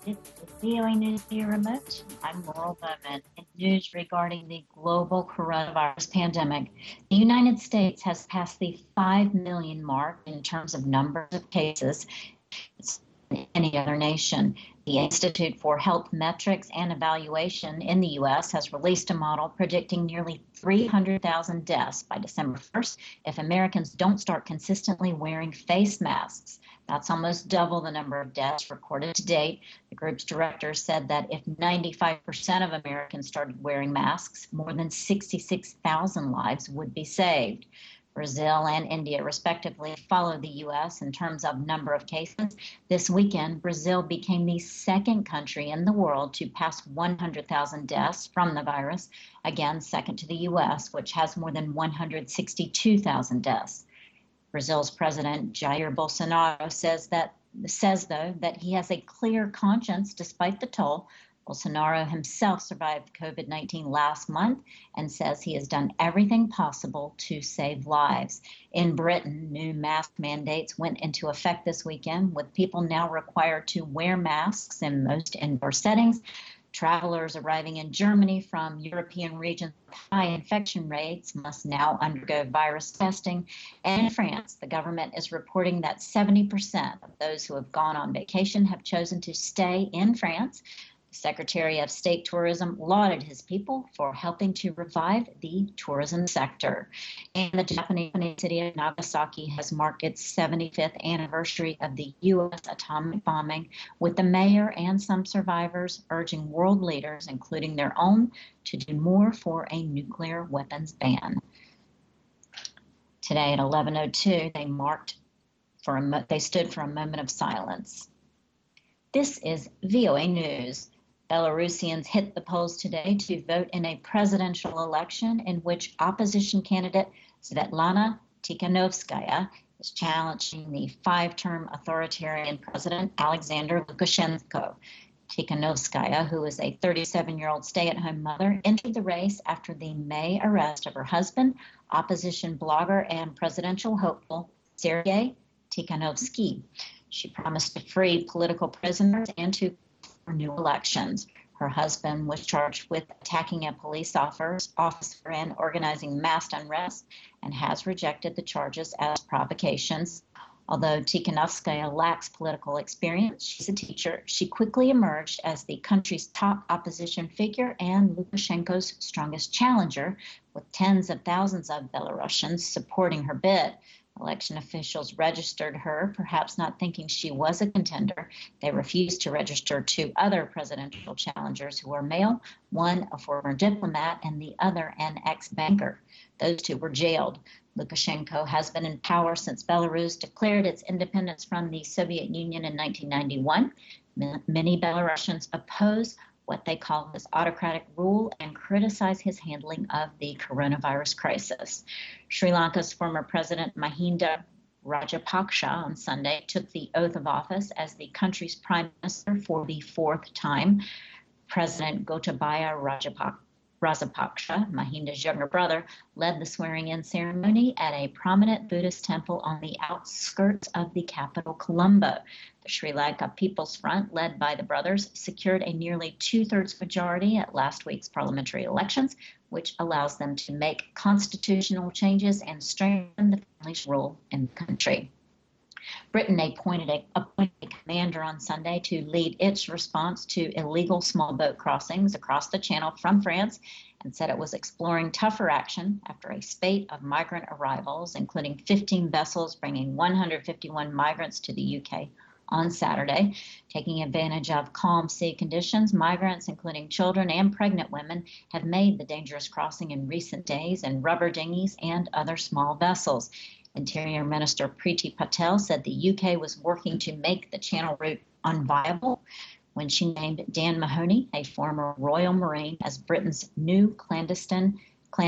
This is VOA News via remote. I'm Laurel Bowman. In news regarding the global coronavirus pandemic, the United States has passed the 5 million mark in terms of numbers of cases than any other nation. The Institute for Health Metrics and Evaluation in the U.S. has released a model predicting nearly 300,000 deaths by December 1st if Americans don't start consistently wearing face masks. That's almost double the number of deaths recorded to date. The group's director said that if 95% of Americans started wearing masks, more than 66,000 lives would be saved. Brazil and India, respectively, follow the U.S. in terms of number of cases. This weekend, Brazil became the second country in the world to pass 100,000 deaths from the virus, again, second to the U.S., which has more than 162,000 deaths. Brazil's President Jair Bolsonaro says, though, that he has a clear conscience despite the toll. Bolsonaro himself survived COVID-19 last month and says he has done everything possible to save lives. In Britain, new mask mandates went into effect this weekend, with people now required to wear masks in most indoor settings. Travelers arriving in Germany from European regions with high infection rates must now undergo virus testing. And in France, the government is reporting that 70% of those who have gone on vacation have chosen to stay in France. The Secretary of State Tourism lauded his people for helping to revive the tourism sector. And the Japanese city of Nagasaki has marked its 75th anniversary of the U.S. atomic bombing, with the mayor and some survivors urging world leaders, including their own, to do more for a nuclear weapons ban. Today at 11:02, they stood for a moment of silence. This is VOA News. Belarusians hit the polls today to vote in a presidential election in which opposition candidate Svetlana Tikhanovskaya is challenging the five-term authoritarian president Alexander Lukashenko. Tikhanovskaya, who is a 37-year-old stay-at-home mother, entered the race after the May arrest of her husband, opposition blogger and presidential hopeful Sergei Tikhanovsky. She promised to free political prisoners and to for new elections. Her husband was charged with attacking a police officer and organizing mass unrest and has rejected the charges as provocations. Although Tikhanovskaya lacks political experience, she's a teacher. She quickly emerged as the country's top opposition figure and Lukashenko's strongest challenger, with tens of thousands of Belarusians supporting her bid. Election officials registered her, perhaps not thinking she was a contender. They refused to register two other presidential challengers who are male, one a former diplomat and the other an ex-banker. Those two were jailed. Lukashenko has been in power since Belarus declared its independence from the Soviet Union in 1991. Many Belarusians oppose what they call his autocratic rule and criticize his handling of the coronavirus crisis. Sri Lanka's former president Mahinda Rajapaksa on Sunday took the oath of office as the country's prime minister for the fourth time. President Gotabaya Rajapaksa, Mahinda's younger brother, led the swearing-in ceremony at a prominent Buddhist temple on the outskirts of the capital, Colombo. The Sri Lanka People's Front, led by the brothers, secured a nearly two-thirds majority at last week's parliamentary elections, which allows them to make constitutional changes and strengthen the family's rule in the country. Britain appointed a commander on Sunday to lead its response to illegal small boat crossings across the Channel from France, and said it was exploring tougher action after a spate of migrant arrivals, including 15 vessels bringing 151 migrants to the UK on Saturday. Taking advantage of calm sea conditions, migrants, including children and pregnant women, have made the dangerous crossing in recent days in rubber dinghies and other small vessels. Interior Minister Priti Patel said the UK was working to make the Channel route unviable when she named Dan Mahoney, a former Royal Marine, as Britain's new clandestine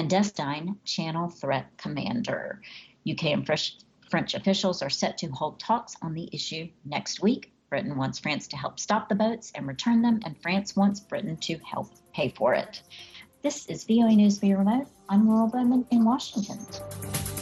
Channel Threat Commander. UK and French officials are set to hold talks on the issue next week. Britain wants France to help stop the boats and return them, and France wants Britain to help pay for it. This is VOA News via remote. I'm Laurel Bowman in Washington.